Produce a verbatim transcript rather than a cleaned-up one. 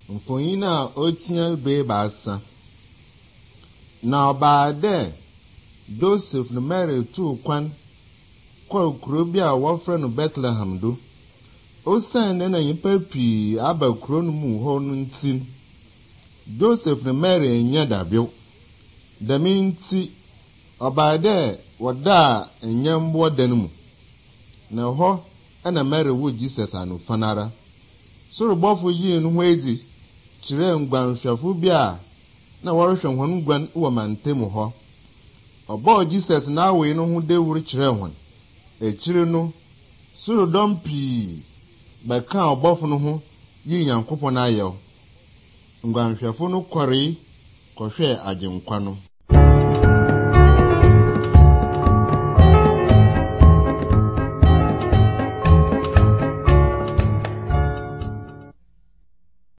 Mfonina otia be basa. Na obaade Joseph no Mary tu kwan kwa kuro bi a wofre no Bethlehem do. Osan na nyipa pi aba kuro no mu ho no ntin. Joseph no Mary nya dabio. Daminti obaade woda enyambo dan mu. Na ho ana Mary wo Jesus anu fanara. Soro bofo yi no ho edi kire ngwanhwafo bi a na worhwe hon ngwan wo mantemu ho. Obo Jesus na we no ho dewuru kire hon. Ekire no soro dompi ba ka obofo no ho yi Nyankopon ayew. Ngwanhwafo no kware kohwe agenkwa no.